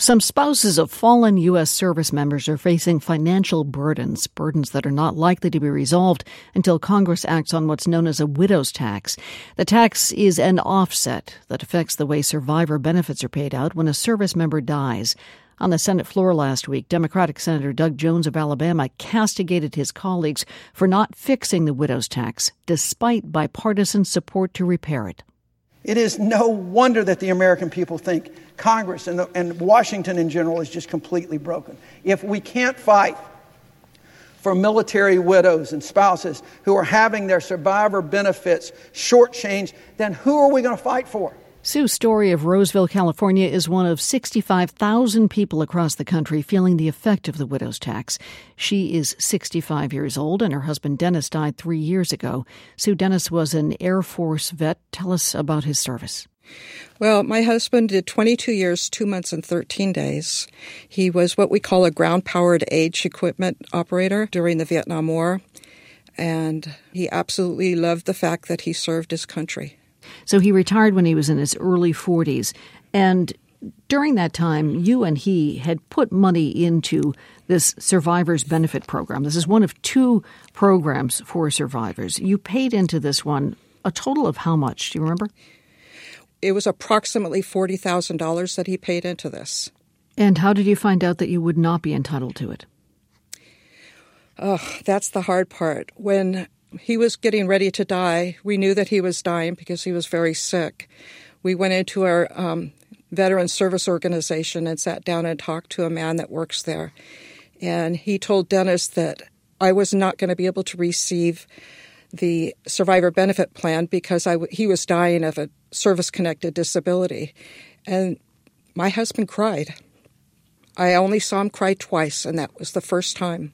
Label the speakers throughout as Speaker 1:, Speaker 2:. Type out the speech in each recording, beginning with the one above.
Speaker 1: Some spouses of fallen U.S. service members are facing financial burdens that are not likely to be resolved until Congress acts on what's known as a widow's tax. The tax is an offset that affects the way survivor benefits are paid out when a service member dies. On the Senate floor last week, Democratic Senator Doug Jones of Alabama castigated his colleagues for not fixing the widow's tax, despite bipartisan support to repair it.
Speaker 2: It is no wonder that the American people think Congress and Washington in general is just completely broken. If we can't fight for military widows and spouses who are having their survivor benefits shortchanged, then who are we going to fight for?
Speaker 1: Sue Story of Roseville, California, is one of 65,000 people across the country feeling the effect of the widow's tax. She is 65 years old, and her husband Dennis died 3 years ago. Sue, Dennis was an Air Force vet. Tell us about his service.
Speaker 3: Well, my husband did 22 years, 2 months, and 13 days. He was what we call a ground-powered age equipment operator during the Vietnam War, and he absolutely loved the fact that he served his country.
Speaker 1: So he retired when he was in his early 40s. And during that time, you and he had put money into this survivors benefit program. This is one of two programs for survivors. You paid into this one a total of how much? Do you remember?
Speaker 3: It was approximately $40,000 that he paid into this.
Speaker 1: And how did you find out that you would not be entitled to it?
Speaker 3: Oh, that's the hard part. When he was getting ready to die, we knew that he was dying because he was very sick. We went into our veteran service organization and sat down and talked to a man that works there. And he told Dennis that I was not going to be able to receive the survivor benefit plan because he was dying of a service-connected disability. And my husband cried. I only saw him cry twice, and that was the first time.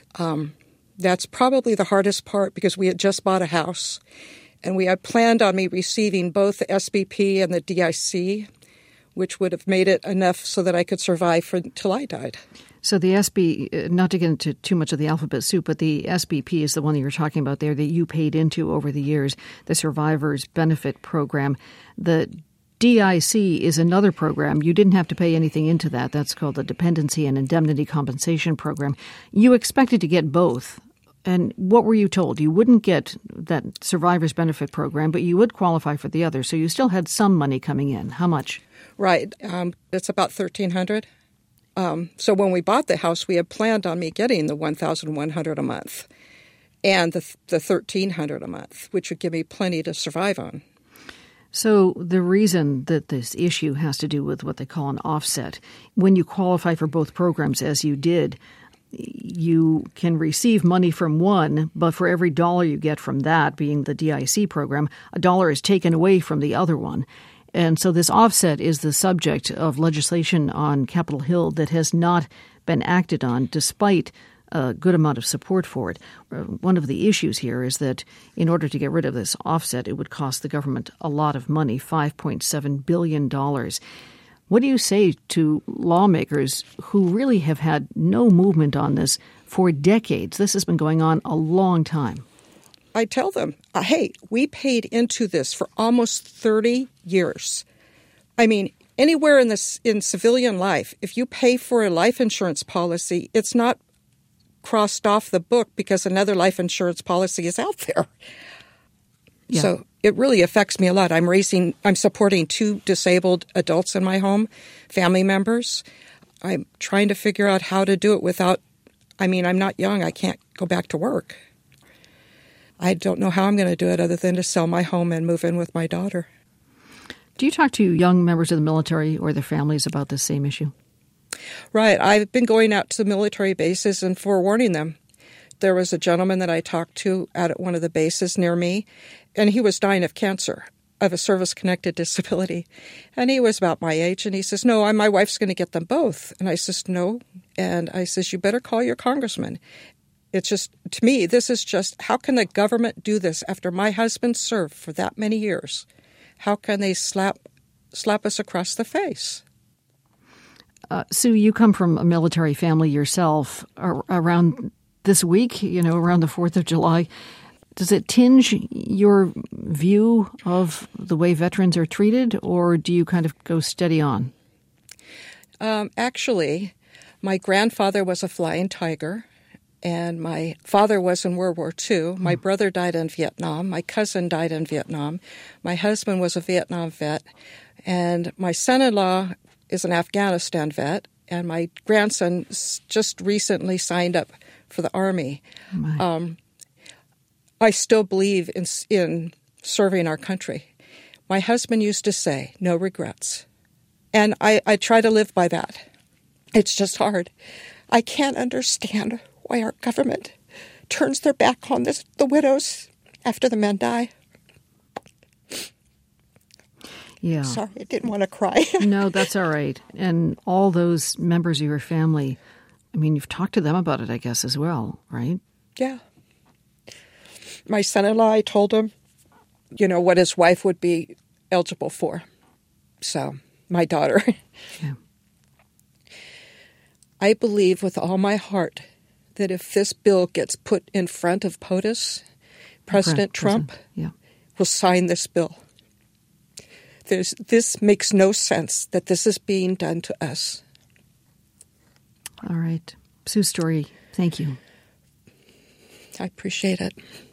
Speaker 3: That's probably the hardest part because we had just bought a house, and we had planned on me receiving both the SBP and the DIC, which would have made it enough so that I could survive until I died.
Speaker 1: So the not to get into too much of the alphabet soup, but the SBP is the one that you're talking about there that you paid into over the years, the Survivors Benefit Program. The DIC is another program. You didn't have to pay anything into that. That's called the Dependency and Indemnity Compensation Program. You expected to get both. And what were you told? You wouldn't get that Survivors Benefit Program, but you would qualify for the other. So you still had some money coming in. How much?
Speaker 3: Right. It's about $1,300. So when we bought the house, we had planned on me getting the $1,100 a month and the $1,300 a month, which would give me plenty to survive on.
Speaker 1: So the reason that this issue has to do with what they call an offset, when you qualify for both programs, as you did, you can receive money from one, but for every dollar you get from that, being the DIC program, a dollar is taken away from the other one. And so this offset is the subject of legislation on Capitol Hill that has not been acted on, despite a good amount of support for it. One of the issues here is that in order to get rid of this offset, it would cost the government a lot of money, $5.7 billion. What do you say to lawmakers who really have had no movement on this for decades? This has been going on a long time.
Speaker 3: I tell them, hey, we paid into this for almost 30 years. I mean, anywhere in civilian life, if you pay for a life insurance policy, it's not crossed off the book because another life insurance policy is out there. Yeah. So it really affects me a lot. I'm supporting 2 disabled adults in my home, family members. I'm trying to figure out how to do it without, I'm not young. I can't go back to work. I don't know how I'm going to do it other than to sell my home and move in with my daughter.
Speaker 1: Do you talk to young members of the military or their families about this same issue?
Speaker 3: Right. I've been going out to military bases and forewarning them. There was a gentleman that I talked to at one of the bases near me, and he was dying of cancer, of a service-connected disability. And he was about my age, and he says, no, my wife's going to get them both. And I says, no. And I says, you better call your congressman. It's just, to me, this is just, how can the government do this after my husband served for that many years? How can they slap us across the face?
Speaker 1: Sue, you come from a military family yourself. Around this week, around the 4th of July, does it tinge your view of the way veterans are treated, or do you kind of go steady on?
Speaker 3: Actually, my grandfather was a flying tiger, and my father was in World War II. My brother died in Vietnam. My cousin died in Vietnam. My husband was a Vietnam vet, and my son-in-law is an Afghanistan vet, and my grandson just recently signed up for the Army. I still believe in serving our country. My husband used to say, no regrets. And I try to live by that. It's just hard. I can't understand why our government turns their back on the widows after the men die.
Speaker 1: Yeah.
Speaker 3: Sorry, I didn't want to cry.
Speaker 1: No, that's all right. And all those members of your family, I mean, you've talked to them about it, I guess, as well, right?
Speaker 3: Yeah. My son-in-law, I told him, what his wife would be eligible for. So, my daughter.
Speaker 1: Yeah.
Speaker 3: I believe with all my heart that if this bill gets put in front of POTUS, President Trump will sign this bill. This makes no sense that this is being done to us.
Speaker 1: All right. Sue Story, thank you.
Speaker 3: I appreciate it.